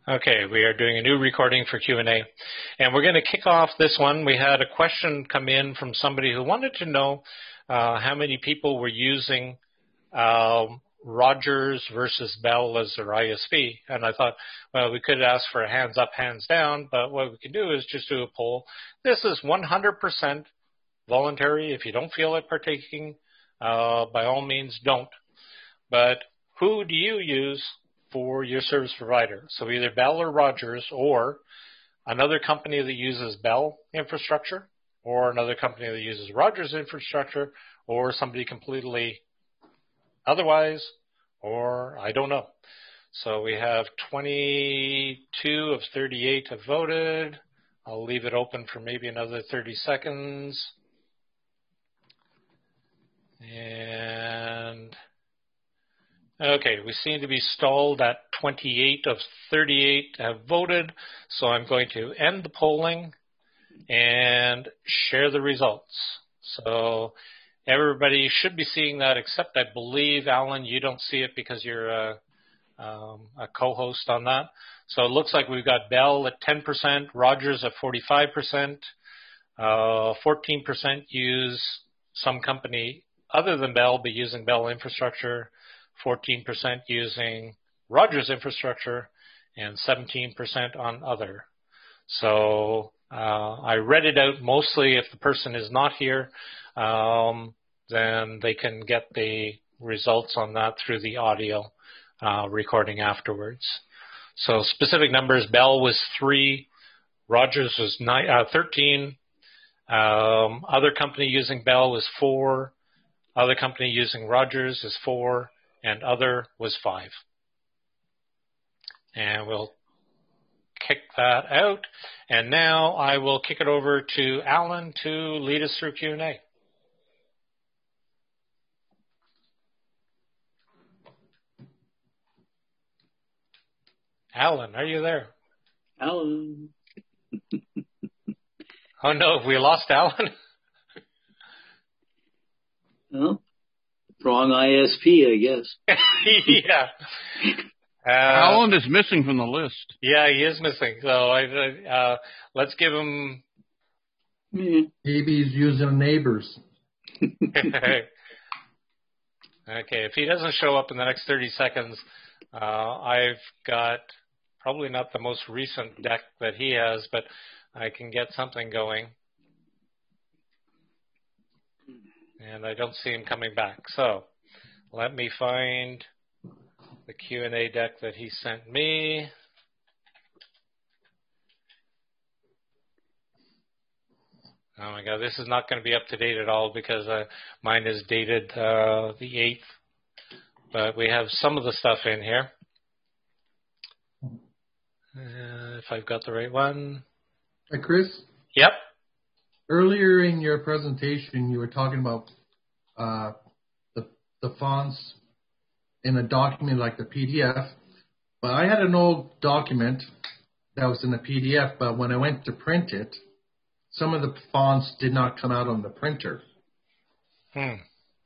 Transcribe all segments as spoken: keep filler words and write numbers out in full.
Okay, we are doing a new recording for Q and A, and we're going to kick off this one. We had a question come in from somebody who wanted to know uh, how many people were using um, Rogers versus Bell as their I S P, and I thought, well, we could ask for a hands up, hands down, but what we can do is just do a poll. This is one hundred percent voluntary. If you don't feel like partaking, uh, by all means, don't. But who do you use for your service provider? So either Bell or Rogers, or another company that uses Bell infrastructure, or another company that uses Rogers infrastructure, or somebody completely otherwise, or I don't know. So we have twenty-two of thirty-eight have voted. I'll leave it open for maybe another thirty seconds. And okay, we seem to be stalled at twenty-eight of thirty-eight have voted, so I'm going to end the polling and share the results. So everybody should be seeing that, except I believe, Alan, you don't see it because you're a, um, a co-host on that. So it looks like we've got Bell at ten percent, Rogers at forty-five percent, uh, fourteen percent use some company other than Bell, but using Bell infrastructure, fourteen percent using Rogers infrastructure, and seventeen percent on other. So uh, I read it out mostly. If the person is not here, um, then they can get the results on that through the audio uh, recording afterwards. So specific numbers: Bell was three, Rogers was nine, uh, thirteen, um, other company using Bell was four, other company using Rogers is four, and other was five. And we'll kick that out. And now I will kick it over to Alan to lead us through Q and A. Alan, are you there? Alan. Oh no, we lost Alan. Well, wrong I S P, I guess. Yeah. Uh, Alan is missing from the list. Yeah, he is missing. So I, uh, let's give him. Mm. Maybe he's using neighbors. Okay, if he doesn't show up in the next thirty seconds, uh, I've got probably not the most recent deck that he has, but I can get something going. And I don't see him coming back. So let me find the Q and A deck that he sent me. Oh my God, this is not going to be up to date at all because uh, mine is dated uh, the eighth. But we have some of the stuff in here. Uh, if I've got the right one. Hey, Chris? Yep. Earlier in your presentation, you were talking about uh, the, the fonts in a document like the P D F. But I had an old document that was in the P D F, but when I went to print it, some of the fonts did not come out on the printer. Hmm.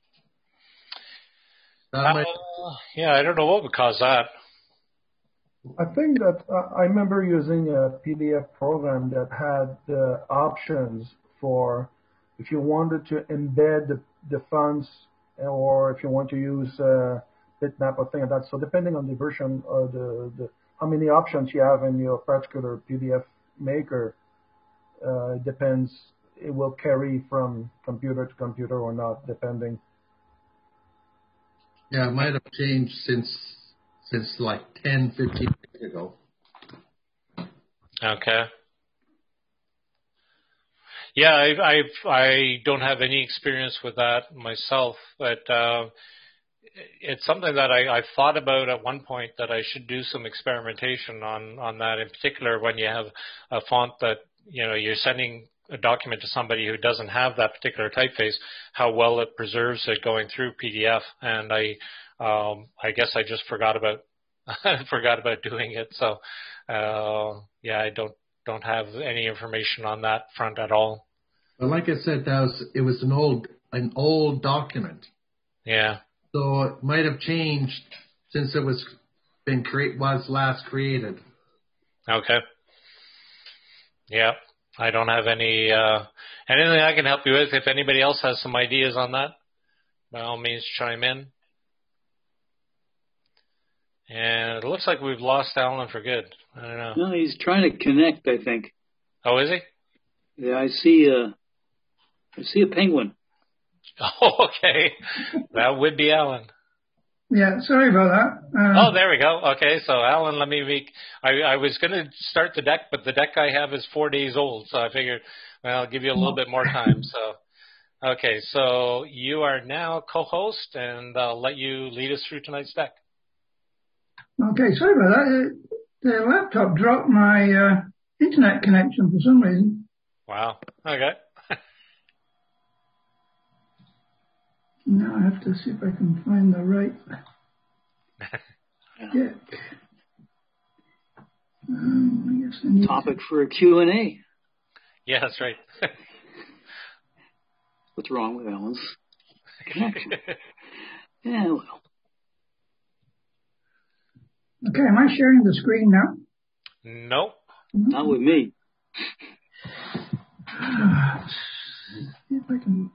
That Uh, might... Yeah, I don't know what would cause that. I think that uh, I remember using a P D F program that had the options for if you wanted to embed the, the fonts or if you want to use uh, bitmap or thing like that. So depending on the version or the, the how many options you have in your particular P D F maker, uh, it depends. It will carry from computer to computer or not, depending. Yeah, it might have changed since since like ten, fifteen years ago. Okay. Yeah, I've, I've, I don't have any experience with that myself, but uh, it's something that I, I thought about at one point that I should do some experimentation on, on that, in particular when you have a font that, you know, you're sending a document to somebody who doesn't have that particular typeface, how well it preserves it going through P D F. And I, um, I guess I just forgot about, forgot about doing it. So, uh, yeah, I don't, don't have any information on that front at all. But like I said, that was it was an old an old document. Yeah. So it might have changed since it was been create was last created. Okay. Yeah, I don't have any uh, anything I can help you with. If anybody else has some ideas on that, by all means, chime in. And it looks like we've lost Alan for good. I don't know. No, he's trying to connect, I think. Oh, is he? Yeah, I see a, I see a penguin. Oh, okay. That would be Alan. Yeah, sorry about that. Um, oh, there we go. Okay, so Alan, let me make. I, I was going to start the deck, but the deck I have is four days old, so I figured, well, I'll give you a little bit more time. So, okay, so you are now co-host, and I'll let you lead us through tonight's deck. Okay, sorry about that. The laptop dropped my uh, internet connection for some reason. Wow. Okay. Now I have to see if I can find the right deck. Um, I guess I need Topic to... for a Q and A. Yeah, that's right. What's wrong with Alan's connection? Yeah, well. Okay, am I sharing the screen now? Nope. Not with me. See if I can...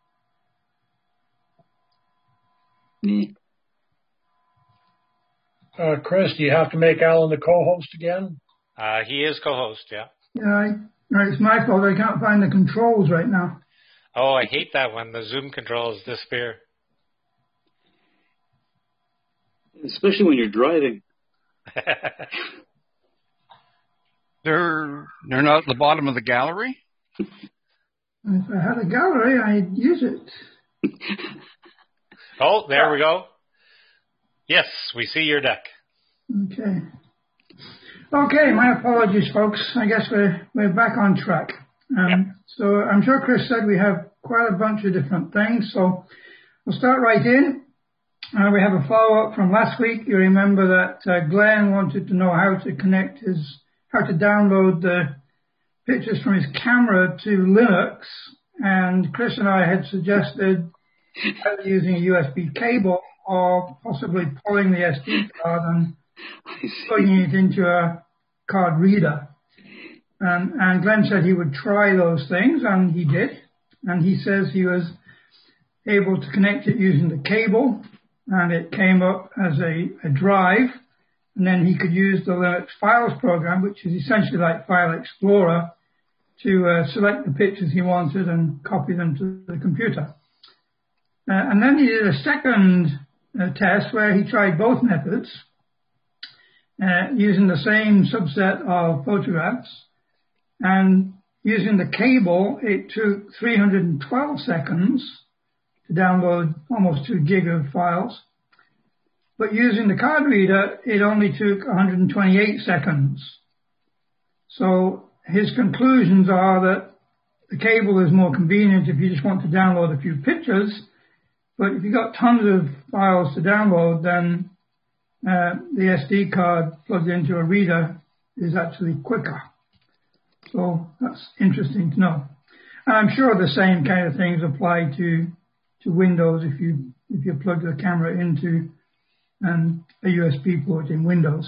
Uh, Chris, do you have to make Alan the co-host again? Uh, he is co-host, yeah. Yeah, I, right, it's my fault. I can't find the controls right now. Oh, I hate that when the Zoom controls disappear. Especially when you're driving. They're they're not at the bottom of the gallery? If I had a gallery, I'd use it. Oh, there we go. Yes, we see your deck. Okay. Okay, my apologies, folks. I guess we're we're back on track. Um, yep. So I'm sure Chris said we have quite a bunch of different things. So we'll start right in. Uh, we have a follow-up from last week. You remember that uh, Glenn wanted to know how to connect his, how to download the pictures from his camera to Linux. And Chris and I had suggested either using a U S B cable or possibly pulling the S D card and plugging it into a card reader. Um, and Glenn said he would try those things, and he did. And he says he was able to connect it using the cable, and it came up as a, a drive. And then he could use the Linux Files program, which is essentially like File Explorer, to uh, select the pictures he wanted and copy them to the computer. Uh, and then he did a second uh, test where he tried both methods uh, using the same subset of photographs. And using the cable, it took three hundred twelve seconds to download almost two gig of files. But using the card reader, it only took one hundred twenty-eight seconds. So his conclusions are that the cable is more convenient if you just want to download a few pictures. But if you've got tons of files to download, then uh, the S D card plugged into a reader is actually quicker. So that's interesting to know. And I'm sure the same kind of things apply to to Windows if you if you plug the camera into um, a U S B port in Windows.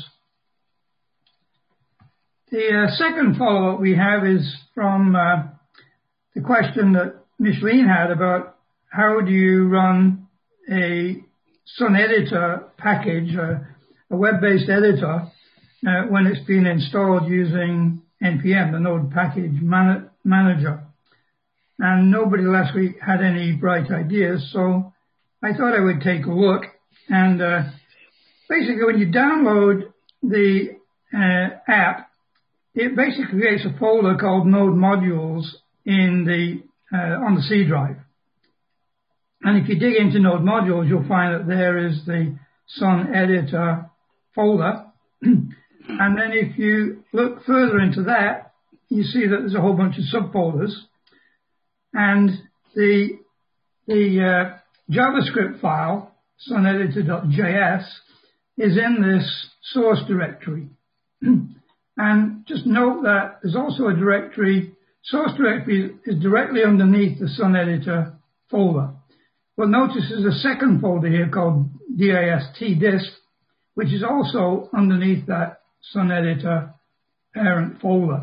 The uh, second follow-up we have is from uh, the question that Micheline had about how do you run a Sun Editor package, uh, a web-based editor, uh, when it's been installed using N P M, the Node Package Man- Manager. And nobody last week had any bright ideas, so I thought I would take a look. And uh, basically, when you download the uh, app, it basically creates a folder called Node Modules in the uh, on the C drive. And if you dig into Node Modules, you'll find that there is the Sun Editor folder. And then if you look further into that, you see that there's a whole bunch of subfolders. And the the uh, JavaScript file, suneditor.js, is in this source directory. And just note that there's also a directory, source directory is directly underneath the Sun Editor folder. Well, notice there's a second folder here called dist disk, which is also underneath that Sun Editor parent folder.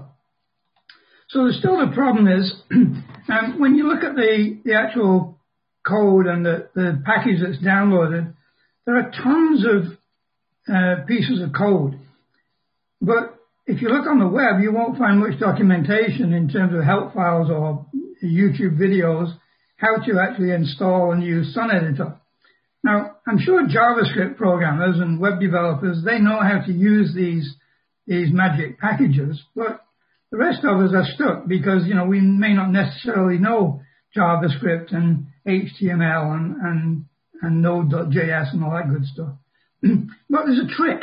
So still the problem is, um, when you look at the, the actual code and the, the package that's downloaded, there are tons of uh, pieces of code. But if you look on the web, you won't find much documentation in terms of help files or YouTube videos, how to actually install and use SunEditor. Now, I'm sure JavaScript programmers and web developers, they know how to use these, these magic packages, but the rest of us are stuck because, you know, we may not necessarily know JavaScript and H T M L and, and, and Node dot J S and all that good stuff. But there's a trick.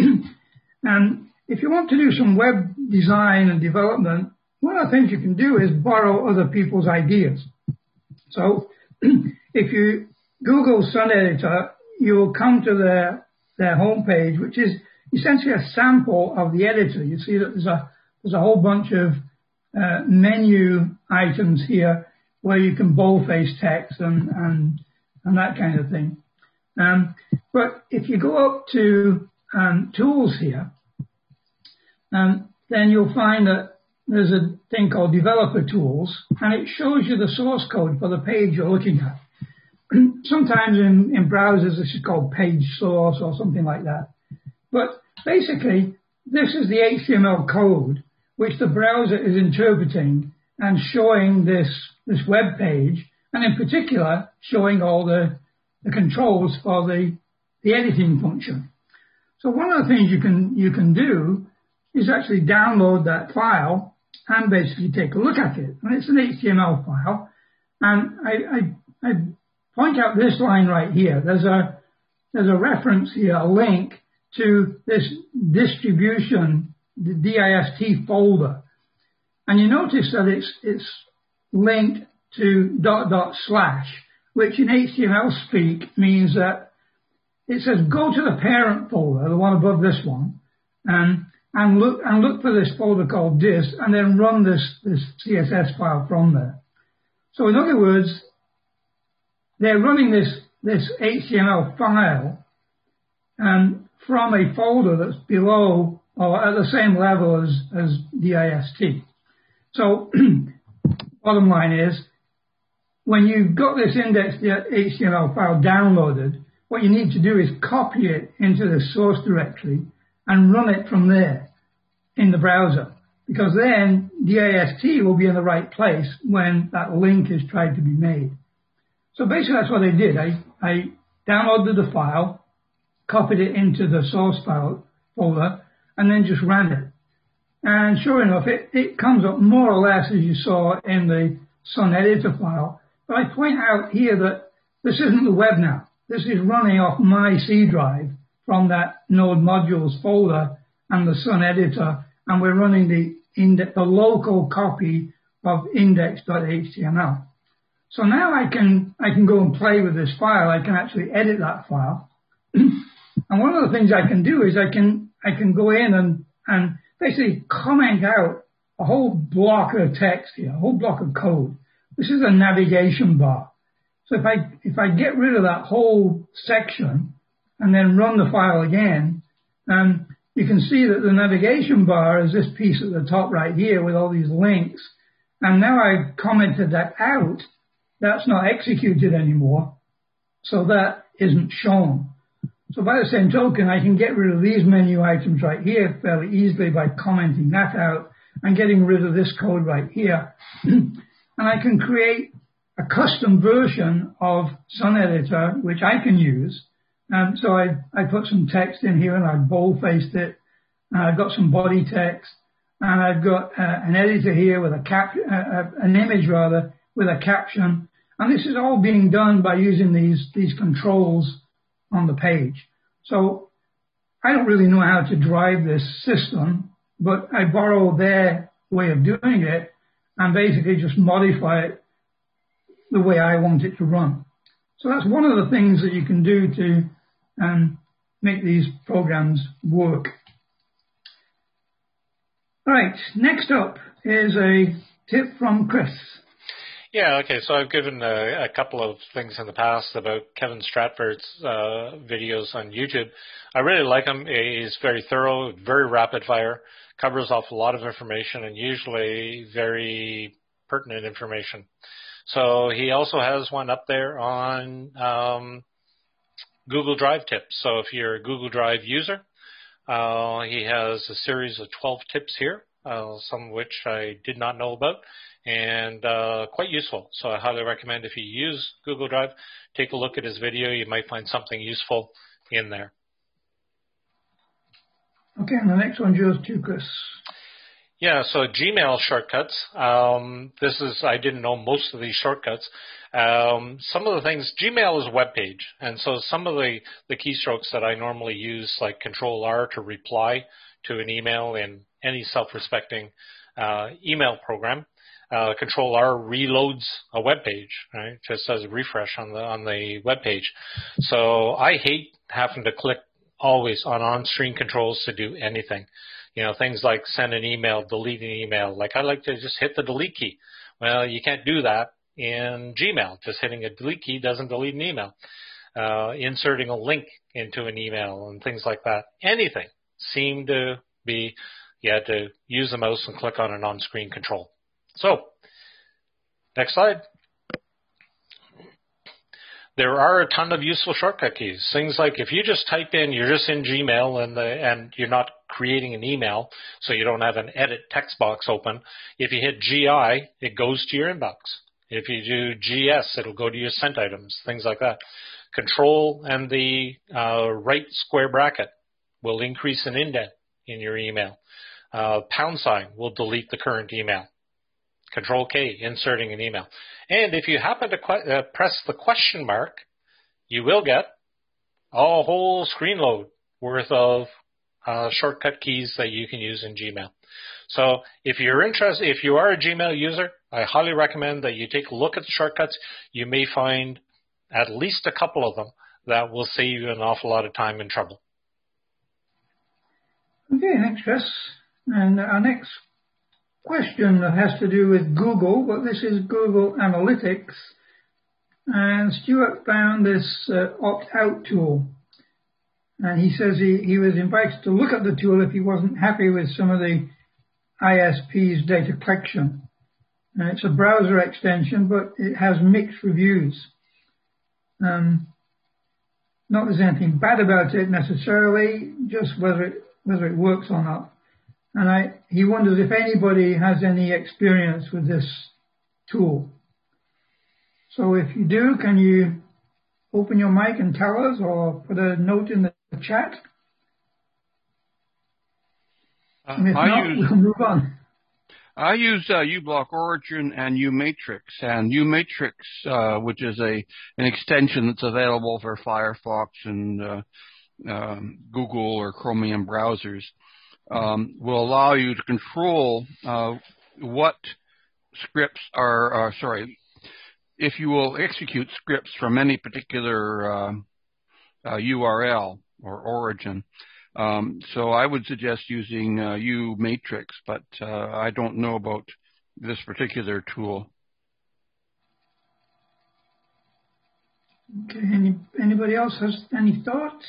And if you want to do some web design and development, one of the things you can do is borrow other people's ideas. So if you Google SunEditor, you will come to their, their homepage, which is essentially a sample of the editor. You see that there's a, there's a whole bunch of uh, menu items here where you can boldface text and, and, and that kind of thing. Um, but if you go up to um, tools here, um, then you'll find that there's a thing called developer tools, and it shows you the source code for the page you're looking at. Sometimes in, in browsers this is called page source or something like that. But basically, this is the H T M L code which the browser is interpreting and showing this, this web page, and in particular, showing all the, the controls for the, the editing function. So one of the things you can, you can do is actually download that file and basically take a look at it. And it's an H T M L file. And I, I, I point out this line right here. There's a, there's a reference here, a link to this distribution, the dist folder. And you notice that it's, it's linked to dot dot slash, which in H T M L speak means that it says go to the parent folder, the one above this one, and, and look, and look for this folder called dist, and then run this, this C S S file from there. So in other words, they're running this, this H T M L file um, from a folder that's below or at the same level as, as dist. So bottom line is, when you've got this index H T M L file downloaded, what you need to do is copy it into the source directory and run it from there in the browser, because then dist will be in the right place when that link is tried to be made. So basically that's what I did. I, I downloaded the file, copied it into the source file folder, and then just ran it. And sure enough, it, it comes up more or less as you saw in the SunEditor file. But I point out here that this isn't the web now. This is running off my C drive from that Node modules folder and the SunEditor, and we're running the, index, the local copy of index dot H T M L. So now I can, I can go and play with this file. I can actually edit that file. And one of the things I can do is I can, I can go in and, and basically comment out a whole block of text here, a whole block of code. This is a navigation bar. So if I, if I get rid of that whole section and then run the file again, um, you can see that the navigation bar is this piece at the top right here with all these links. And now I've commented that out. That's not executed anymore. So that isn't shown. So by the same token, I can get rid of these menu items right here fairly easily by commenting that out and getting rid of this code right here. And I can create a custom version of SunEditor, which I can use. And so I, I put some text in here and I boldfaced it. And I've got some body text. And I've got uh, an editor here with a cap, uh, uh, an image rather, with a caption. And this is all being done by using these, these controls on the page. So I don't really know how to drive this system, but I borrow their way of doing it and basically just modify it the way I want it to run. So that's one of the things that you can do to um, make these programs work. All right, next up is a tip from Chris. Yeah, okay, so I've given a, a couple of things in the past about Kevin Stratford's uh, videos on YouTube. I really like him. He's very thorough, very rapid fire, covers off a lot of information, and usually very pertinent information. So he also has one up there on um, Google Drive tips. So if you're a Google Drive user, uh, he has a series of twelve tips here, uh, some of which I did not know about, and uh, quite useful. So I highly recommend if you use Google Drive, take a look at his video. You might find something useful in there. Okay, and the next one's yours too, Chris. Yeah, so Gmail shortcuts. Um, this is, I didn't know most of these shortcuts. Um, some of the things, Gmail is a web page, and so some of the, the keystrokes that I normally use, like Control R to reply to an email in any self-respecting uh, email program. Uh, Control R reloads a web page, right? Just as a refresh on the on the web page. So I hate having to click always on on-screen controls to do anything. You know, things like send an email, delete an email. Like I like to just hit the delete key. Well, you can't do that in Gmail. Just hitting a delete key doesn't delete an email. Uh, inserting a link into an email and things like that. Anything seemed to be, you had to use the mouse and click on an on-screen control. So, next slide. There are a ton of useful shortcut keys. Things like if you just type in, you're just in Gmail and the, and you're not creating an email, so you don't have an edit text box open. If you hit G I, it goes to your inbox. If you do G S, it'll go to your sent items, things like that. Control and the uh, right square bracket will increase an indent in your email. Uh, pound sign will delete the current email. Control K, inserting an email. And if you happen to que- uh, press the question mark, you will get a whole screen load worth of uh, shortcut keys that you can use in Gmail. So if you're interested, if you are a Gmail user, I highly recommend that you take a look at the shortcuts. You may find at least a couple of them that will save you an awful lot of time and trouble. Okay, thanks, Chris. And our next question that has to do with Google, but this is Google Analytics. And Stuart found this uh, opt-out tool. And he says he, he was invited to look at the tool if he wasn't happy with some of the I S P's data collection. And it's a browser extension, but it has mixed reviews. Um, not that there's anything bad about it necessarily, just whether it, whether it works or not. And I, he wonders if anybody has any experience with this tool. So if you do, can you open your mic and tell us, or put a note in the chat? Uh, and if I not, use, we'll move on. I use uh, uBlock Origin and uMatrix. And uMatrix, uh, which is a an extension that's available for Firefox and uh, um, Google or Chromium browsers, Um, will allow you to control uh, what scripts are, uh, sorry, if you will execute scripts from any particular uh, uh, U R L or origin. Um, so I would suggest using uh, uMatrix, but uh, I don't know about this particular tool. Okay, any, anybody else has any thoughts?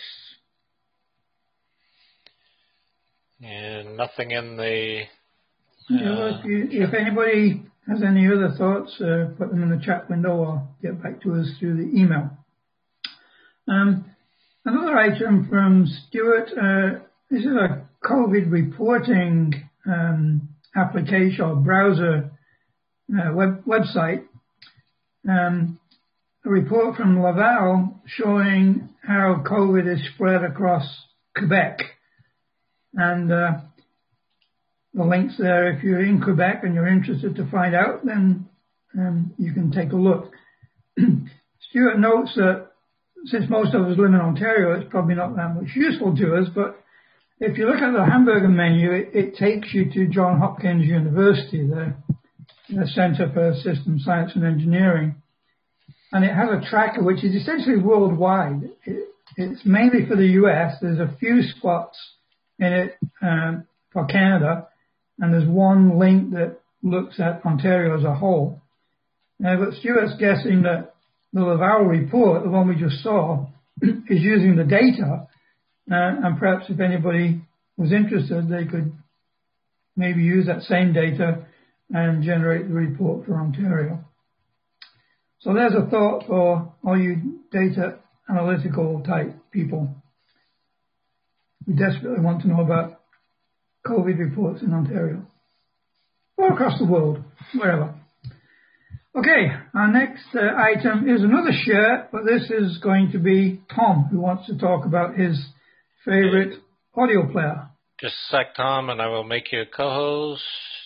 And nothing in the... Uh, yeah, well, if, you, if anybody has any other thoughts, uh, put them in the chat window or get back to us through the email. Um, another item from Stuart, uh, this is a COVID reporting um, application or browser uh, web, website. Um, a report from Laval showing how COVID is spread across Quebec. And uh, the link's there. If you're in Quebec and you're interested to find out, then um, you can take a look. Stuart notes that since most of us live in Ontario, it's probably not that much useful to us, but if you look at the hamburger menu, it, it takes you to Johns Hopkins University, the, the Center for Systems Science and Engineering. And it has a tracker which is essentially worldwide. It, it's mainly for the U S. There's a few spots in it um, for Canada, and there's one link that looks at Ontario as a whole. Uh, but Stuart's guessing that the Laval report, the one we just saw, is using the data. Uh, and perhaps if anybody was interested, they could maybe use that same data and generate the report for Ontario. So there's a thought for all you data analytical type people. We desperately want to know about COVID reports in Ontario or across the world, wherever. Okay, our next uh, item is another share, but this is going to be Tom, who wants to talk about his favorite audio player. Just a sec, Tom, and I will make you a co-host.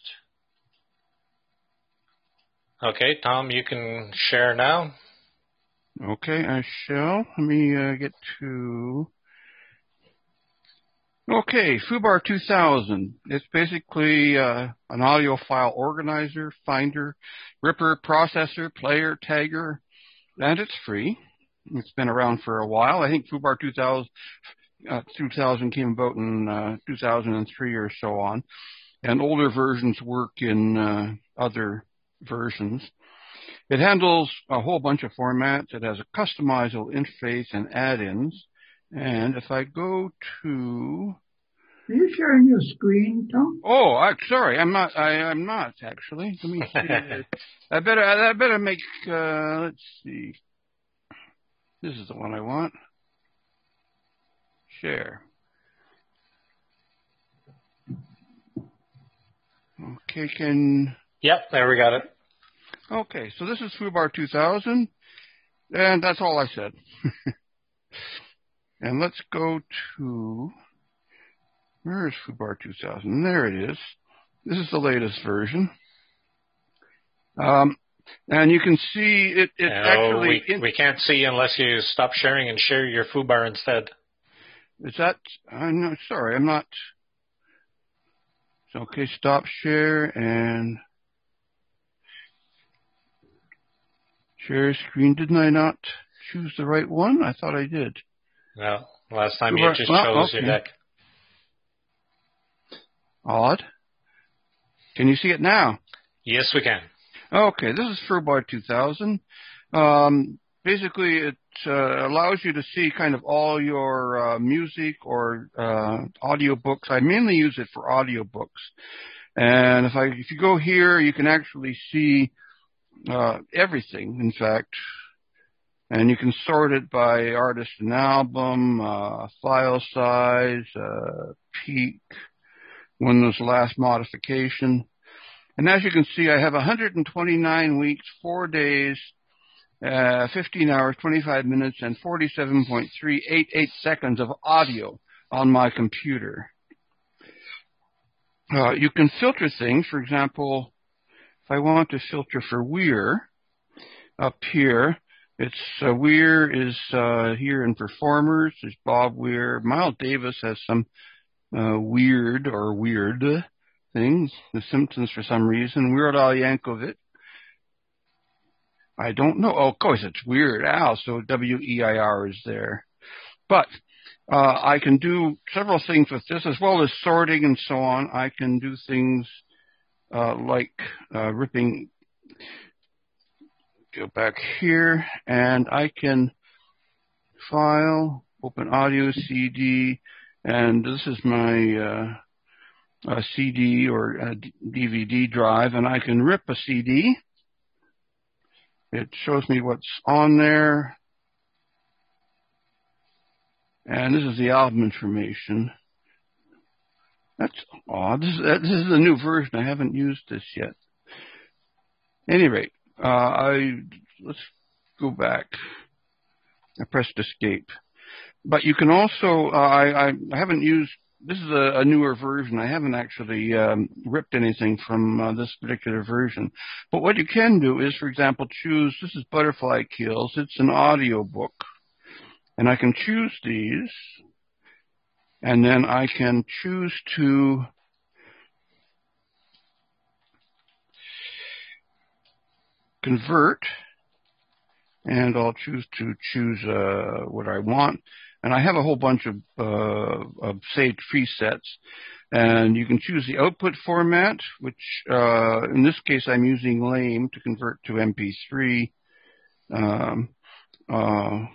Okay, Tom, you can share now. Okay, I shall. Let me uh, get to... Okay, FUBAR two thousand. It's basically uh, an audio file organizer, finder, ripper, processor, player, tagger, and it's free. It's been around for a while. I think FUBAR two thousand, uh, two thousand came about in uh, two thousand three or so on, and older versions work in uh, other versions. It handles a whole bunch of formats. It has a customizable interface and add-ins. And if I go to... Are you sharing your screen, Tom? Oh, I'm sorry. I'm not, I, I'm not, actually. Let me see. I better, I better make, uh, let's see. This is the one I want. Share. Okay, can... Yep, there we got it. Okay, so this is FUBAR two thousand, and that's all I said. And let's go to, where is FUBAR two thousand? There it is. This is the latest version. Um, and you can see it, it no, actually... We, in, we can't see unless you stop sharing and share your FUBAR instead. Is that, I'm not, sorry, I'm not... Okay, stop share and... Share screen. Didn't I not choose the right one? I thought I did. No, last time FUBAR, you just well, chose okay. your deck. Odd. Can you see it now? Yes, we can. Okay, this is FUBAR two thousand. Um, basically, it uh, allows you to see kind of all your uh, music or uh, audio books. I mainly use it for audio books. And if I if you go here, you can actually see Uh, everything, in fact, and you can sort it by artist and album, uh, file size, uh, peak, when was the last modification. And as you can see, I have one hundred twenty-nine weeks, four days, uh, fifteen hours, twenty-five minutes, and forty-seven point three eight eight seconds of audio on my computer. Uh, you can filter things, for example, if I want to filter for Weir, up here, it's uh, Weir is uh, here in performers. There's Bob Weir. Miles Davis has some uh, weird or weird things. The Simpsons for some reason. Weird Al Yankovic. I don't know. Oh, of course, it's Weird Al, so W E I R is there. But uh, I can do several things with this, as well as sorting and so on. I can do things Uh, like uh, ripping, go back here, and I can file, open audio C D, and this is my uh, uh, C D or a D V D drive, and I can rip a C D. It shows me what's on there, and this is the album information. That's odd. This is, this is a new version. I haven't used this yet. At any rate, uh, I let's go back. I pressed escape. But you can also, uh, I, I haven't used, this is a, a newer version. I haven't actually um, ripped anything from uh, this particular version. But what you can do is, for example, choose, this is Butterfly Kills. It's an audio book. And I can choose these. And then I can choose to convert, and I'll choose to choose uh, what I want. and I have a whole bunch of, uh, of saved presets. And you can choose the output format, which uh, in this case I'm using LAME to convert to M P three. Um, uh,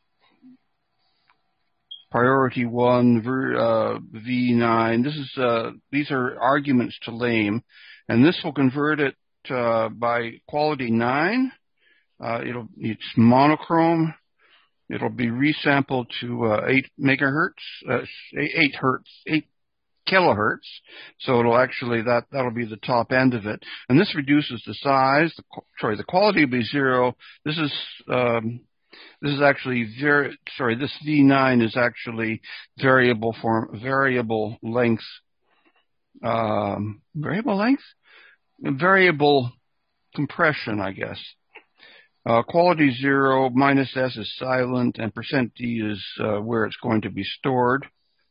priority one, uh, V nine. This is uh, these are arguments to LAME, and this will convert it uh, by quality nine. Uh, it'll it's monochrome. It'll be resampled to uh, eight megahertz, uh, eight hertz, eight kilohertz. So it'll actually that that'll be the top end of it, and this reduces the size. The, sorry, the quality will be zero. This is um, this is actually very sorry. This V nine is actually variable form, variable length, um, variable length, variable compression, I guess. Uh, quality zero, minus S is silent, and percent D is uh, where it's going to be stored.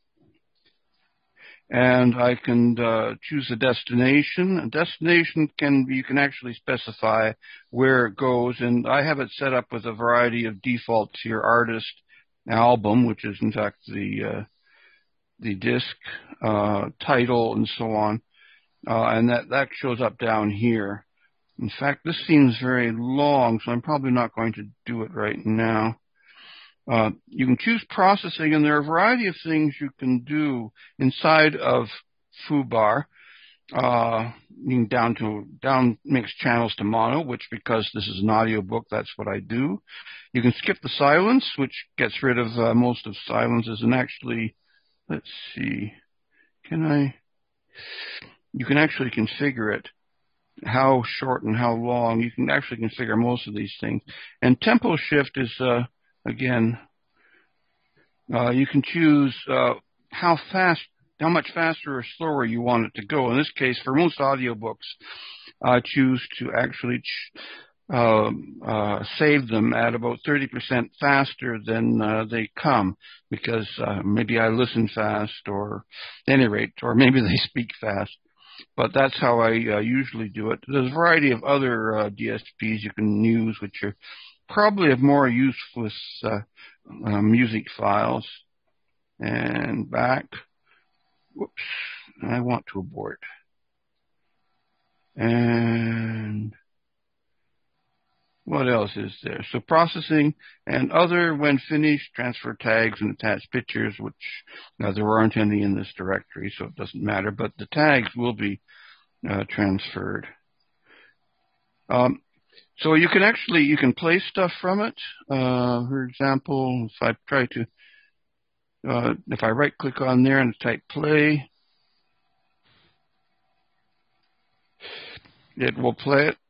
And I can uh, choose a destination. A destination can you can actually specify where it goes, and I have it set up with a variety of defaults here: artist, album, which is in fact the uh, the disc, uh, title, and so on. Uh, and that that shows up down here. In fact, this seems very long, so I'm probably not going to do it right now. Uh, you can choose processing, and there are a variety of things you can do inside of foobar. Uh, you can down to down mix channels to mono, which because this is an audiobook, that's what I do. You can skip the silence, which gets rid of uh, most of silences, and actually, let's see, can I? You can actually configure it. How short and how long. You can actually configure most of these things. And tempo shift is, uh, again, uh, you can choose uh, how fast, how much faster or slower you want it to go. In this case, for most audiobooks, I choose to actually ch- uh, uh, save them at about thirty percent faster than uh, they come, because uh, maybe I listen fast, or at any rate, or maybe they speak fast. But that's how I uh, usually do it. There's a variety of other uh, D S Ps you can use, which are probably of more useless uh, uh, music files. And back. Whoops. I want to abort. And what else is there? So processing and other, when finished, transfer tags and attach pictures, which now there aren't any in this directory, so it doesn't matter, but the tags will be uh, transferred. Um, so you can actually, you can play stuff from it. Uh, for example, if I try to, uh, if I right click on there and type play, it will play it.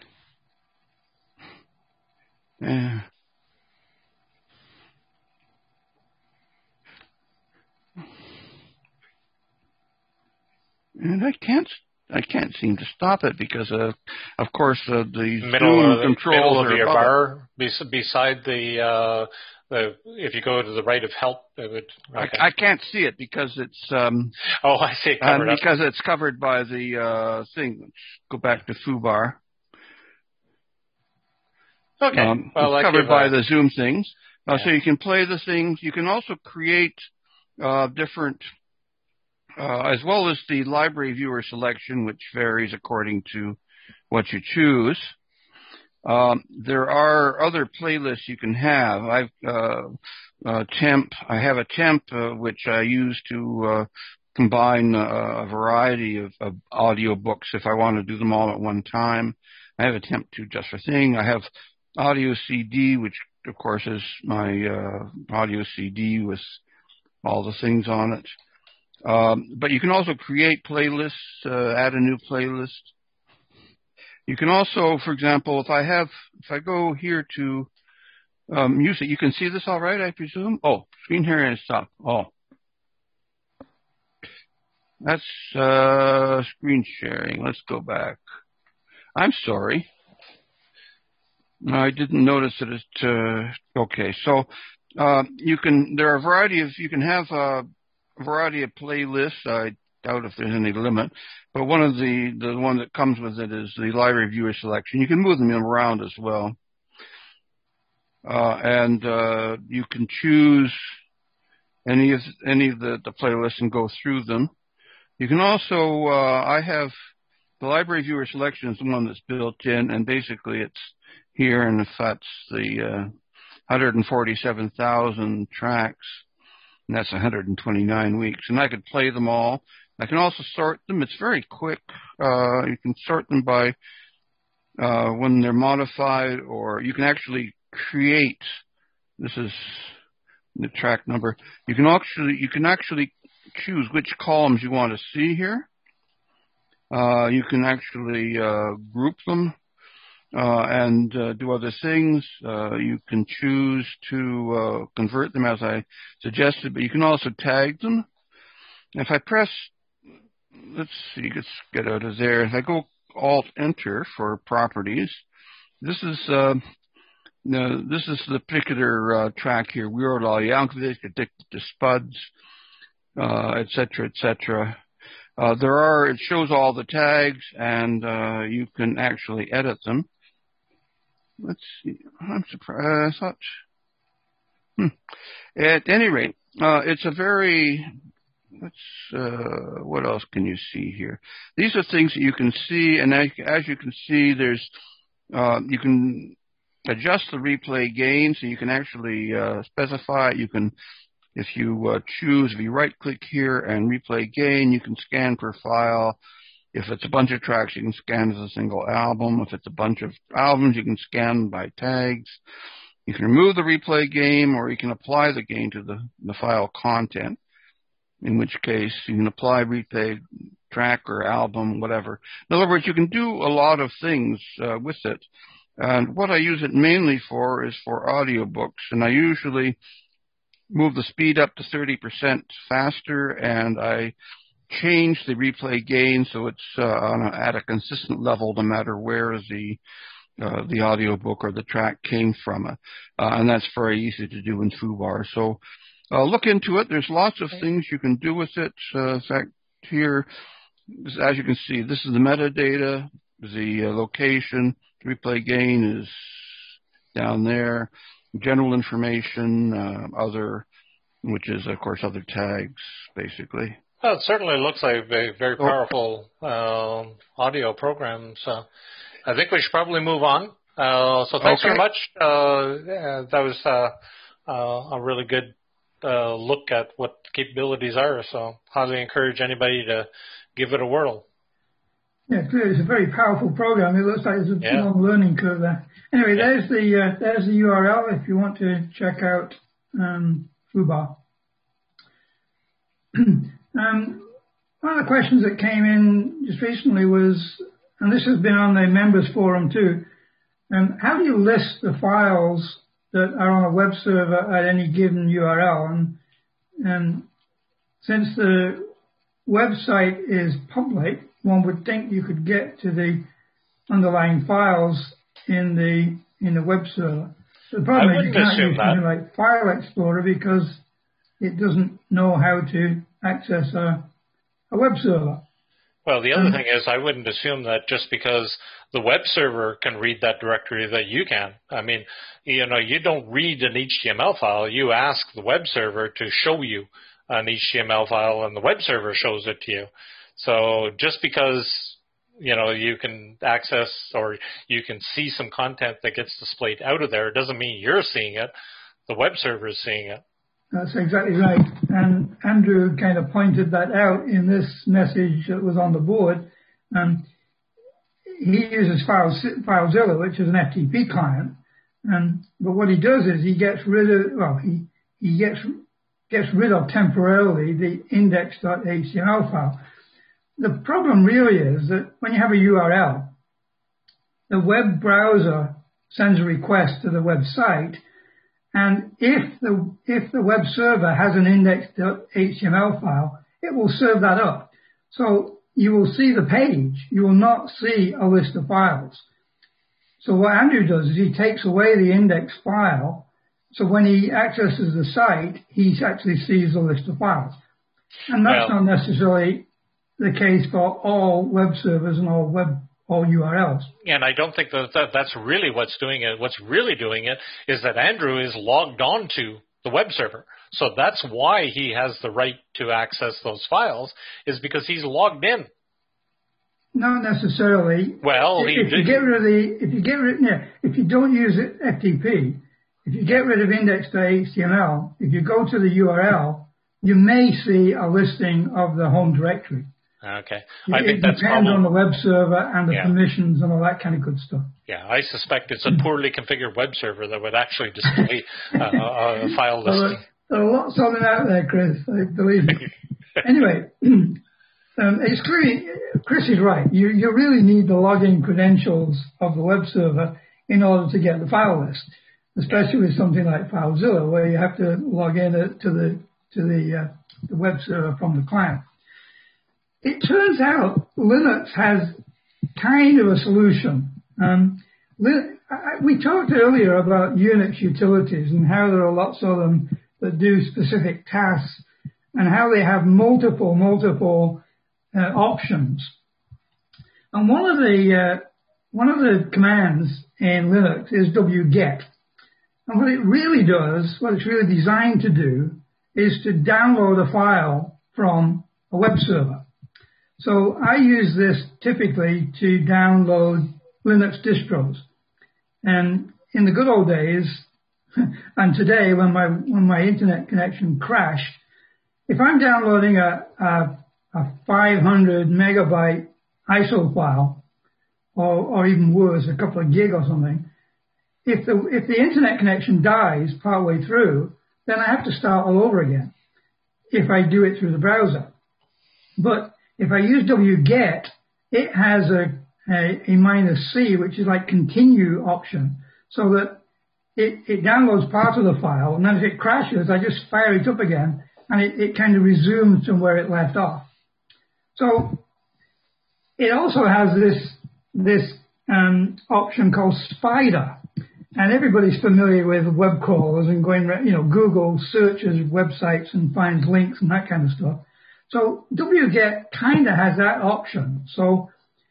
Yeah. And I can't, I can't seem to stop it because, uh, of course, uh, the middle of the, controls middle of are your above bar, it. beside the, uh, the, if you go to the right of help, it would. Okay. I, I can't see it because it's. Um, oh, I see. Covered um, because it's covered by the uh, thing. Let's go back to foobar. Okay. Um, well, it's like covered by uh, the Zoom things. Uh, yeah. So you can play the things. You can also create uh, different, uh, as well as the library viewer selection, which varies according to what you choose. Um, there are other playlists you can have. I've uh, uh, temp. I have a temp uh, which I use to uh, combine uh, a variety of, of audio books if I want to do them all at one time. I have a temp to just for thing. I have audio C D, which of course is my uh, audio C D with all the things on it. Um, but you can also create playlists, uh, add a new playlist. You can also, for example, if I have, if I go here to um, music, you can see this all right, I presume? Oh, screen here and stop. Oh. That's uh, screen sharing. Let's go back. I'm sorry. I didn't notice that it, uh, okay, so, uh, you can, there are a variety of, you can have a variety of playlists. I doubt if there's any limit, but one of the, the one that comes with it is the library viewer selection. You can move them around as well. Uh, and, uh, you can choose, any of any of the, the playlists and go through them. You can also, uh, I have the library viewer selection is the one that's built in, and basically it's here, and if that's the uh, one hundred forty-seven thousand tracks, and that's one hundred twenty-nine weeks, and I could play them all. I can also sort them. It's very quick. Uh, you can sort them by uh, when they're modified, or you can actually create. This is the track number. You can actually you can actually choose which columns you want to see here. Uh, you can actually uh, group them uh, and uh, do other things. Uh, you can choose to uh, convert them as I suggested, but you can also tag them. If I press, let's see, let's get out of there. If I go Alt-Enter for properties, this is uh, no, this is the particular uh, track here. Weird Al Yankovic, Addicted to Spuds, uh, et cetera, et cetera. Uh, there are, it shows all the tags, and uh, you can actually edit them. Let's see. I'm surprised. I thought, hmm. At any rate, uh, it's a very, let's, uh, what else can you see here? These are things that you can see, and as, as you can see, there's, uh, you can adjust the replay gain, so you can actually uh, specify it. You can, if you uh, choose, if you right-click here and replay gain, you can scan per file. If it's a bunch of tracks, you can scan as a single album. If it's a bunch of albums, you can scan by tags. You can remove the replay gain, or you can apply the gain to the, the file content, in which case you can apply replay track or album, whatever. In other words, you can do a lot of things uh, with it. And what I use it mainly for is for audiobooks, and I usually move the speed up to thirty percent faster, and I change the replay gain so it's uh, on a, at a consistent level no matter where the uh, the audiobook or the track came from. Uh, and that's very easy to do in FooBar. So uh, look into it. There's lots of things you can do with it. Uh, in fact, here, as you can see, this is the metadata, the uh, location. Replay gain is down there. General information, uh, other, which is, of course, other tags, basically. Well, it certainly looks like a very powerful um, audio program. So I think we should probably move on. Uh, so thanks okay. very much. Uh, that was uh, uh, a really good uh, look at what the capabilities are. So highly encourage anybody to give it a whirl. Yeah, it's good. It's a very powerful program. It looks like there's a yeah. long learning curve there. Anyway, yeah. there's the uh, there's the U R L if you want to check out um, FooBar. um, one of the questions that came in just recently was, and this has been on the members forum too, um, how do you list the files that are on a web server at any given U R L? And, and since the website is public, one would think you could get to the underlying files in the in the web server. The problem is you can't use something like File Explorer because it doesn't know how to access a, a web server. Well, the other um, thing is I wouldn't assume that just because the web server can read that directory that you can. I mean, you know, you don't read an H T M L file. You ask the web server to show you an H T M L file, and the web server shows it to you. So just because, you know, you can access or you can see some content that gets displayed out of there, it doesn't mean you're seeing it. The web server is seeing it. That's exactly right. And Andrew kind of pointed that out in this message that was on the board. Um, he uses FileZilla, which is an F T P client. And, but what he does is he gets rid of, well, he, he gets, gets rid of temporarily the index dot H T M L file. The problem really is that when you have a U R L, the web browser sends a request to the website, and if the if the web server has an index dot H T M L file, it will serve that up. So you will see the page. You will not see a list of files. So what Andrew does is he takes away the index file, so when he accesses the site, he actually sees a list of files. And that's well, not necessarily the case for all web servers and all web all U R Ls. And I don't think that, that that's really what's doing it. What's really doing it is that Andrew is logged on to the web server. So that's why he has the right to access those files, is because he's logged in. Not necessarily. Well, he if did. you get rid of the, if you get rid, yeah, if you don't use it, F T P, if you get rid of index dot H T M L, if you go to the U R L, you may see a listing of the home directory. Okay. It, I think it that's depends probably, on the web server and the yeah. permissions and all that kind of good stuff. Yeah, I suspect it's a poorly configured web server that would actually display uh, a file Well, listing. there are lots of them out there, Chris. I believe me. Anyway, um, it's clearly, Chris is right. You you really need the login credentials of the web server in order to get the file list, especially with something like FileZilla, where you have to log in to the to the, uh, the web server from the client. It turns out Linux has kind of a solution. Um, we talked earlier about Unix utilities and how there are lots of them that do specific tasks and how they have multiple, multiple uh, options. And one of the uh, one of the commands in Linux is wget. And what it really does, what it's really designed to do, is to download a file from a web server. So I use this typically to download Linux distros. And in the good old days, and today when my when my internet connection crashed, if I'm downloading a, a, a five hundred megabyte I S O file, or, or even worse, a couple of gig or something, if the if the internet connection dies partway through, then I have to start all over again if I do it through the browser. But if I use wget, it has a, a, a minus C, which is like continue option, so that it, it downloads part of the file, and then if it crashes, I just fire it up again, and it, it kind of resumes from where it left off. So it also has this this um, option called Spider, and everybody's familiar with web crawlers and going, you know, Google searches websites and finds links and that kind of stuff. So wget kind of has that option. So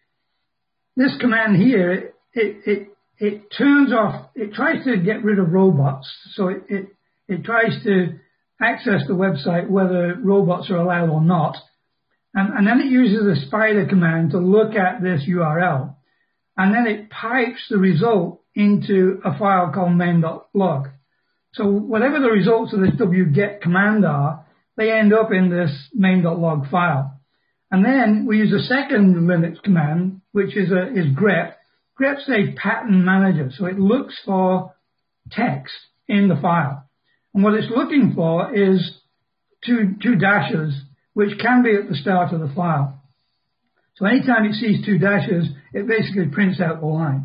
this command here, it, it, it, it turns off, it tries to get rid of robots. So it, it, it tries to access the website whether robots are allowed or not. And, and then it uses the spider command to look at this U R L. And then it pipes the result into a file called main.log. So whatever the results of this wget command are, they end up in this main.log file. And then we use a second Linux command, which is a, is grep. Grep's a pattern manager, so it looks for text in the file. And what it's looking for is two, two dashes, which can be at the start of the file. So anytime it sees two dashes, it basically prints out the line.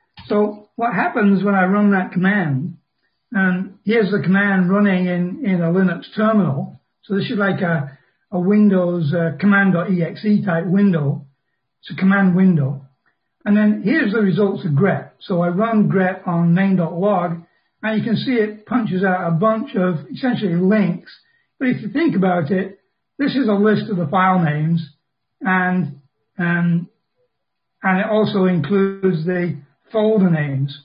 So what happens when I run that command, and here's the command running in, in a Linux terminal. So this is like a, a Windows uh, command.exe type window. It's a command window. And then here's the results of grep. So I run grep on main.log, and you can see it punches out a bunch of essentially links. But if you think about it, this is a list of the file names, and um, and it also includes the folder names.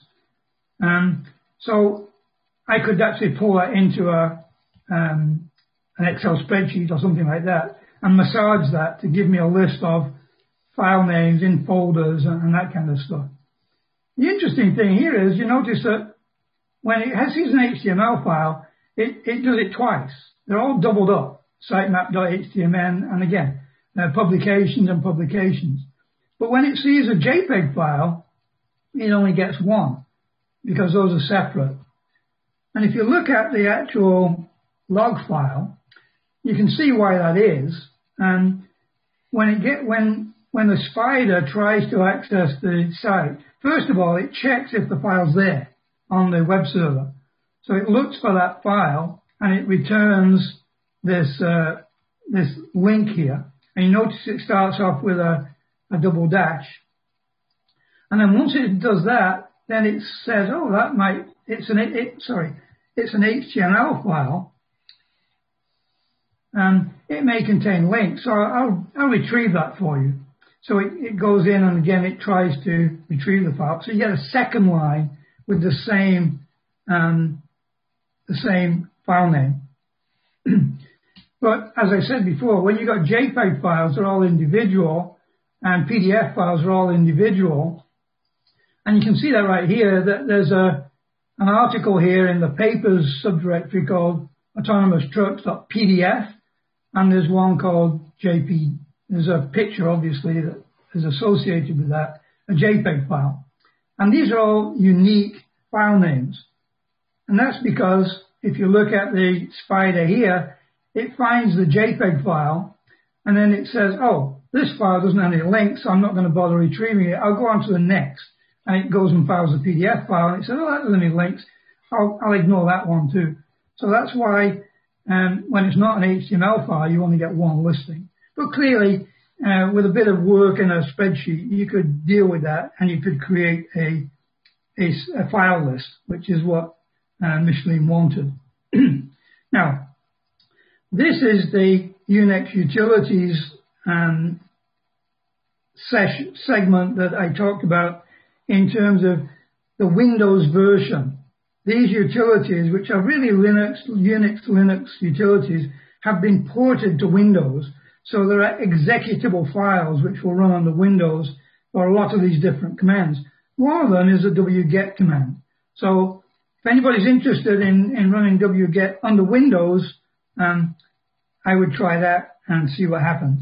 Um, so I could actually pull that into a um, an Excel spreadsheet or something like that and massage that to give me a list of file names in folders and, and that kind of stuff. The interesting thing here is you notice that when it has an H T M L file, it, it does it twice. They're all doubled up, sitemap.html and again, uh, publications and publications. But when it sees a JPEG file, it only gets one because those are separate. And if you look at the actual log file, you can see why that is. And when it get when when the spider tries to access the site, first of all, it checks if the file's there on the web server. So it looks for that file and it returns this uh, this link here. And you notice it starts off with a, a double dash. And then once it does that, then it says, oh, that might, it's an, it, sorry, it's an H T M L file. And it may contain links. So I'll, I'll retrieve that for you. So it, it goes in and again, it tries to retrieve the file. So you get a second line with the same, um, the same file name. But as I said before, when you've got JPEG files, they're all individual, and P D F files are all individual. And you can see that right here, that there's a an article here in the papers subdirectory called autonomous trucks.pdf, and there's one called J P. There's a picture, obviously, that is associated with that, a JPEG file. And these are all unique file names. And that's because if you look at the spider here, it finds the JPEG file, and then it says, oh, this file doesn't have any links, so I'm not going to bother retrieving it. I'll go on to the next. And it goes and files a P D F file, and it says, oh, that doesn't have any links. I'll, I'll ignore that one too. So that's why um, when it's not an H T M L file, you only get one listing. But clearly, uh, with a bit of work in a spreadsheet, you could deal with that, and you could create a, a, a file list, which is what uh, Micheline wanted. Now, this is the Unix utilities um, segment that I talked about in terms of the Windows version. These utilities, which are really Linux, Unix, Linux utilities, have been ported to Windows. So there are executable files which will run on the Windows for a lot of these different commands. One of them is the wget command. So if anybody's interested in, in running wget under Windows, um, I would try that and see what happens.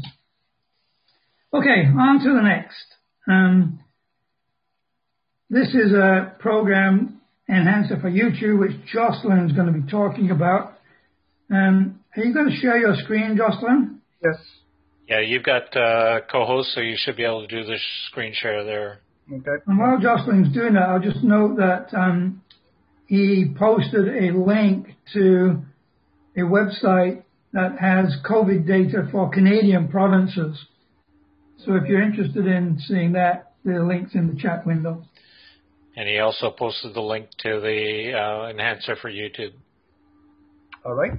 Okay, on to the next. Um, this is a program enhancer for YouTube, which Jocelyn is going to be talking about. Um, are you going to share your screen, Jocelyn? Yes. Yeah, you've got uh, co-host, so you should be able to do the screen share there. Okay. And while Jocelyn's doing that, I'll just note that um, he posted a link to a website that has COVID data for Canadian provinces. So if you're interested in seeing that, the link's in the chat window. And he also posted the link to the uh, enhancer for YouTube. All right.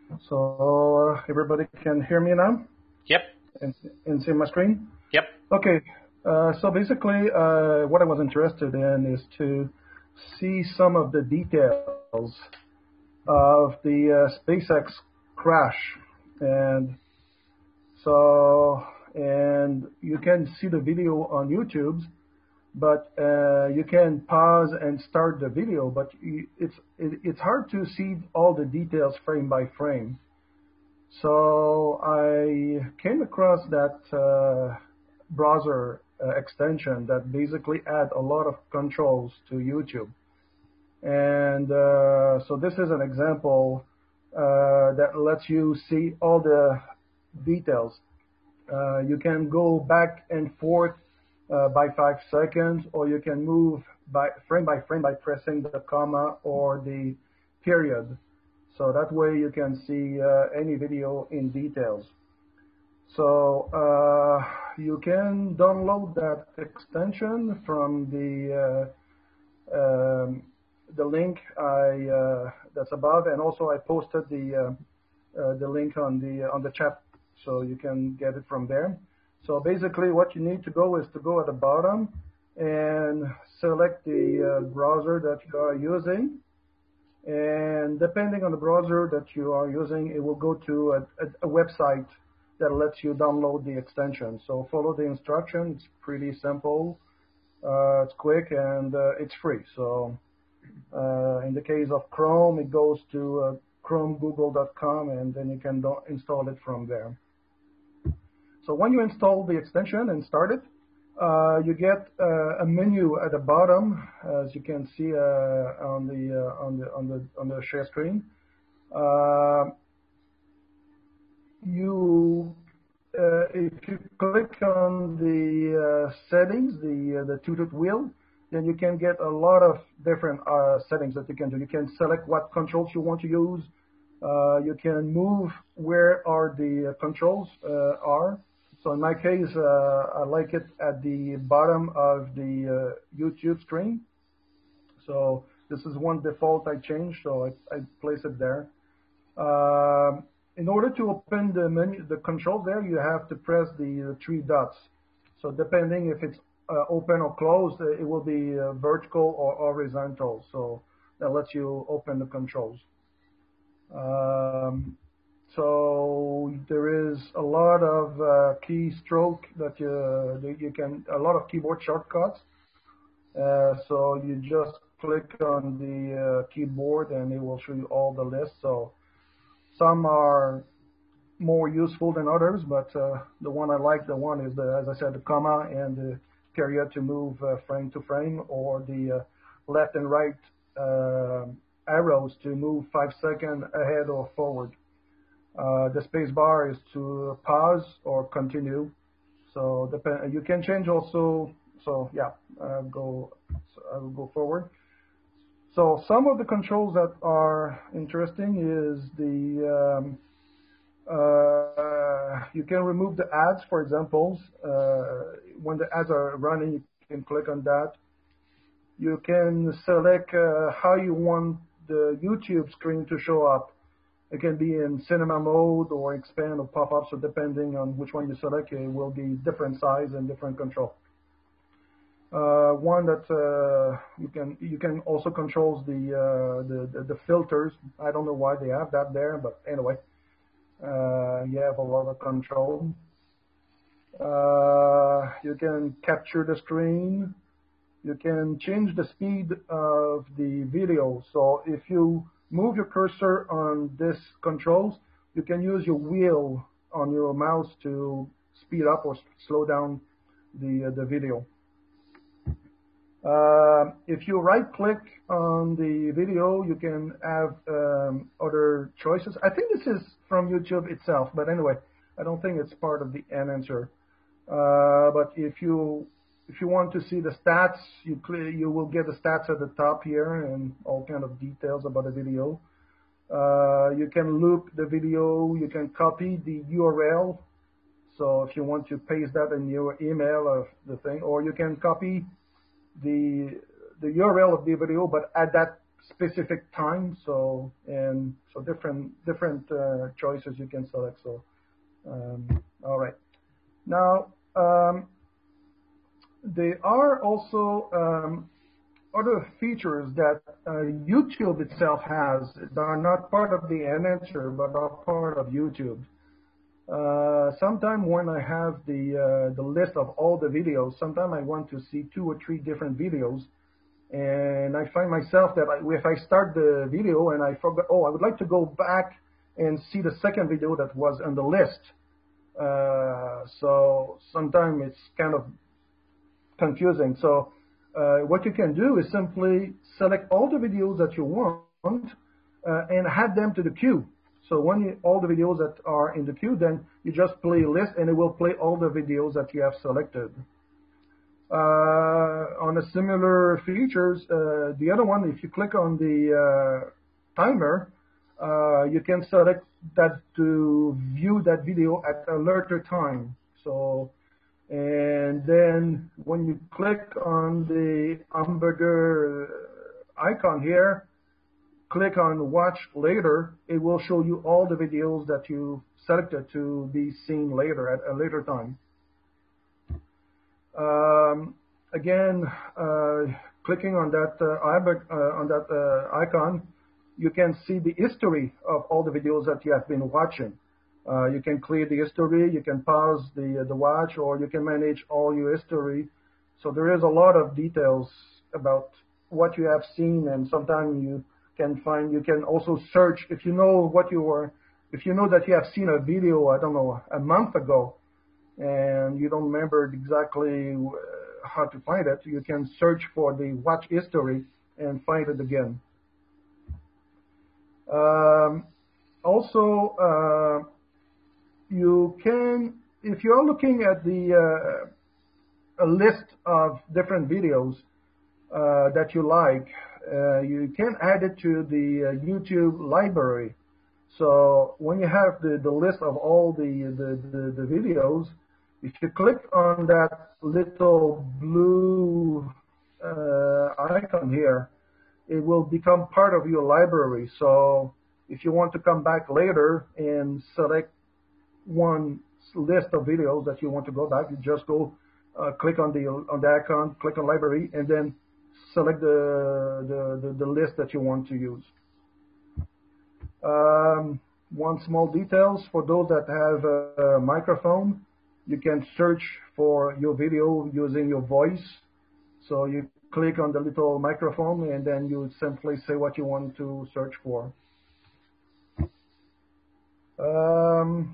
So uh, everybody can hear me now? Yep. And, and see my screen? Yep. Okay. Uh, so basically, uh, what I was interested in is to see some of the details of the uh, SpaceX crash. And so, and you can see the video on YouTube, but uh, you can pause and start the video, but it's it, it's hard to see all the details frame by frame. So I came across that uh, browser uh, extension that basically add a lot of controls to YouTube. And uh, so this is an example uh, that lets you see all the details. Uh, you can go back and forth uh, by five seconds, or you can move by frame by frame by pressing the comma or the period. So that way you can see uh, any video in details. So uh, you can download that extension from the uh, um, the link I uh, that's above, and also I posted the uh, uh, the link on the on the chat, so you can get it from there. So basically, what you need to go is to go at the bottom and select the uh, browser that you are using. And depending on the browser that you are using, it will go to a, a, a website that lets you download the extension. So follow the instruction. It's pretty simple. Uh, it's quick, and uh, it's free. So uh, in the case of Chrome, it goes to uh, chrome google dot com, and then you can do install it from there. So when you install the extension and start it, Uh, you get uh, a menu at the bottom, as you can see uh, on the uh, on the on the on the share screen. Uh, you, uh, if you click on the uh, settings, the uh, the two-dot wheel, then you can get a lot of different uh, settings that you can do. You can select what controls you want to use. Uh, you can move where are the controls uh, are. So in my case, uh, I like it at the bottom of the uh, YouTube screen. So this is one default I changed, so I, I place it there. Uh, in order to open the menu, the controls there, you have to press the, the three dots. So depending if it's uh, open or closed, uh, it will be uh, vertical or horizontal. So that lets you open the controls. Um, so there is a lot of uh, keystroke that you, that you can, a lot of keyboard shortcuts. Uh, so you just click on the uh, keyboard and it will show you all the lists. So some are more useful than others, but uh, the one I like, the one is the, as I said, the comma and the period to move uh, frame to frame, or the uh, left and right uh, arrows to move five seconds ahead or forward. Uh, the space bar is to pause or continue. So depend, you can change also. So yeah, uh, go. So I will go forward. So some of the controls that are interesting is the um, uh, you can remove the ads, for example. Uh, when the ads are running, you can click on that. You can select uh, how you want the YouTube screen to show up. It can be in cinema mode or expand or pop up. So depending on which one you select, it will be different size and different control. Uh, one that uh, you can you can also control the, uh, the, the the filters. I don't know why they have that there, but anyway, uh, you have a lot of control. Uh, you can capture the screen. You can change the speed of the video. So if you move your cursor on this controls, you can use your wheel on your mouse to speed up or slow down the uh, the video. Uh, if you right-click on the video, you can have um, other choices. I think this is from YouTube itself, but anyway, I don't think it's part of the enhancer. Uh, but if you if you want to see the stats, you clear, you will get the stats at the top here and all kind of details about the video. Uh, you can loop the video. You can copy the U R L. So if you want to paste that in your email of the thing, or you can copy the the U R L of the video, but at that specific time. So and so different different uh, choices you can select. So um, all right. Now um, there are also um, other features that uh, YouTube itself has that are not part of the enhancer, but are part of YouTube. Uh, sometime when I have the uh, the list of all the videos, sometime I want to see two or three different videos, and I find myself that I, if I start the video and I forgot, oh, I would like to go back and see the second video that was on the list. Uh, so sometimes it's kind of confusing. So uh, what you can do is simply select all the videos that you want uh, and add them to the queue. So when you, all the videos that are in the queue, then you just play a list and it will play all the videos that you have selected. Uh, on a similar features, uh, the other one, if you click on the uh, timer, uh, you can select that to view that video at a later time. So, and then when you click on the hamburger icon here, click on watch later, it will show you all the videos that you selected to be seen later at a later time. Um, again, uh, clicking on that uh, uh, on that uh, icon, you can see the history of all the videos that you have been watching. Uh, you can clear the history, you can pause the uh, the watch, or you can manage all your history. So there is a lot of details about what you have seen, and sometimes you can find, you can also search if you know what you were, if you know that you have seen a video, I don't know, a month ago, and you don't remember exactly how to find it, you can search for the watch history and find it again. Um, also, uh, you can, if you're looking at the uh, a list of different videos uh, that you like, Uh, you can add it to the uh, YouTube library. So when you have the, the list of all the, the, the, the videos, if you click on that little blue uh, icon here, it will become part of your library. So if you want to come back later and select one list of videos that you want to go back, you just go uh, click on the on the icon, click on library, and then select the, the, the, the list that you want to use. Um, one small details for those that have a, a microphone, you can search for your video using your voice. So you click on the little microphone and then you simply say what you want to search for. Um,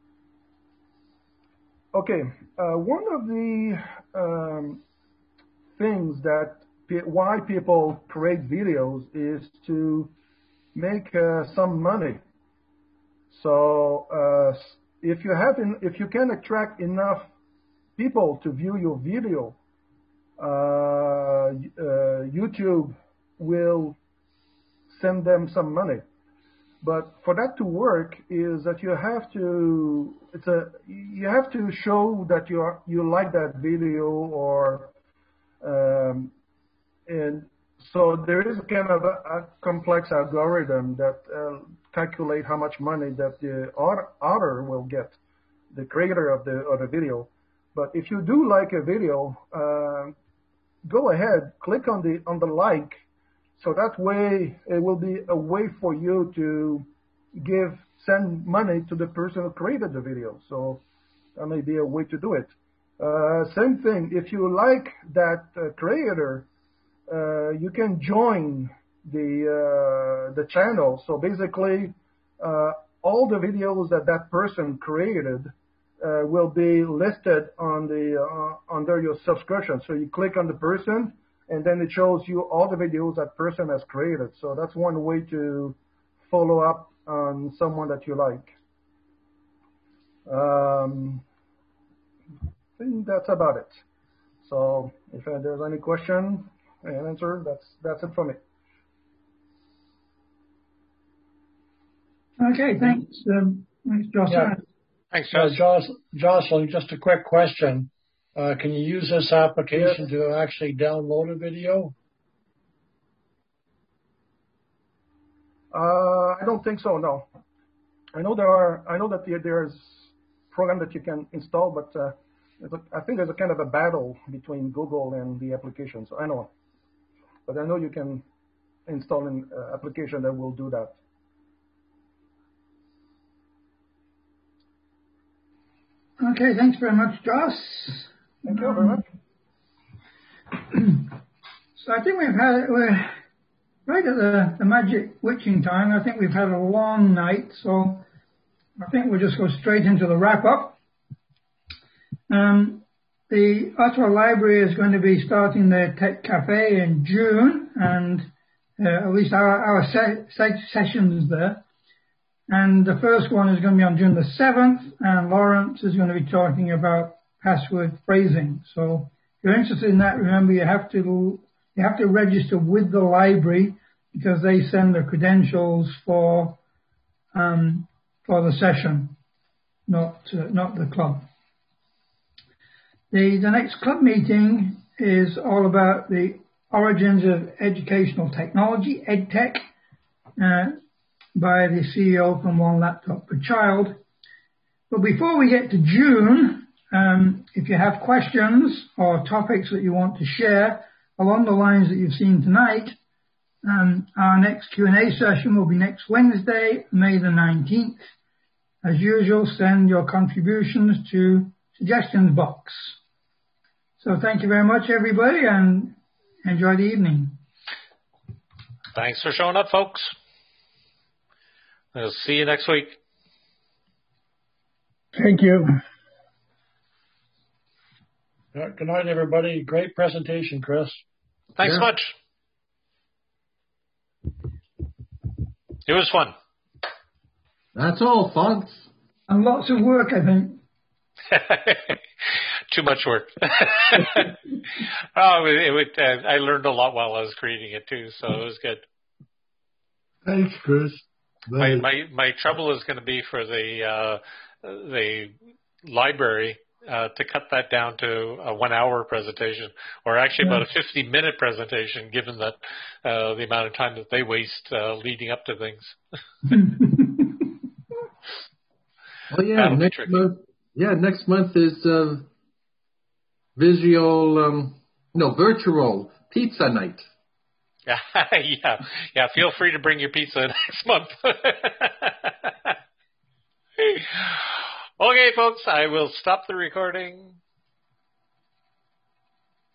okay, uh, one of the um, things that why people create videos is to make uh, some money. So uh, if you have in, if you can attract enough people to view your video, uh, uh, YouTube will send them some money. But for that to work is that you have to it's a you have to show that you are, you like that video, or um, and so there is a kind of a, a complex algorithm that uh, calculate how much money that the author will get, the creator of the of the video. But if you do like a video, uh, go ahead, click on the on the like. So that way, it will be a way for you to give, send money to the person who created the video. So that may be a way to do it. Uh, same thing, if you like that uh, creator, uh, you can join the uh, the channel. So basically, uh, all the videos that that person created uh, will be listed on the uh, under your subscription. So you click on the person, and then it shows you all the videos that person has created. So that's one way to follow up on someone that you like. Um, I think that's about it. So if uh, there's any question and answer, that's that's it for me. Okay, thanks. Um, thanks, Jocelyn. Yeah. Thanks, Uh, Josh. Jos- Jocelyn, just a quick question. Uh, can you use this application Yes. to actually download a video? Uh, I don't think so. No, I know there are. I know that there, there's program that you can install, but uh, there's a, I think there's a kind of a battle between Google and the application. So I know, but I know you can install an uh, application that will do that. Okay, thanks very much, Joss. Thank you very much. So I think we've had, we're right at the, the magic witching time. I think we've had a long night, so I think we'll just go straight into the wrap-up. Um, the Ottawa Library is going to be starting their Tech Cafe in June, and uh, at least our, our se- se- sessions there. And the first one is going to be on June the seventh, and Lawrence is going to be talking about password phrasing. So if you're interested in that, remember you have to you have to register with the library, because they send the credentials for um, for the session, not uh, not the club. The the next club meeting is all about the origins of educational technology, EdTech, uh, by the C E O from One Laptop Per Child. But before we get to June, um, if you have questions or topics that you want to share along the lines that you've seen tonight, um, our next Q and A session will be next Wednesday, May the nineteenth. As usual, send your contributions to suggestions box. So thank you very much, everybody, and enjoy the evening. Thanks for showing up, folks. We'll see you next week. Thank you. Good night, everybody. Great presentation, Chris. Thanks Yeah. much. It was fun. That's all, folks. And lots of work, I think. Too much work. oh, it, it, uh, I learned a lot while I was creating it too, so it was good. Thanks, Chris. My my my trouble is going to be for the uh, the library uh, to cut that down to a one-hour presentation, or actually about a fifty-minute presentation, given that uh, the amount of time that they waste uh, leading up to things. Oh yeah, That'll be next tricky. month. Yeah, next month is uh, visual, um, no, virtual pizza night. yeah, yeah. Feel free to bring your pizza next month. Okay, folks, I will stop the recording.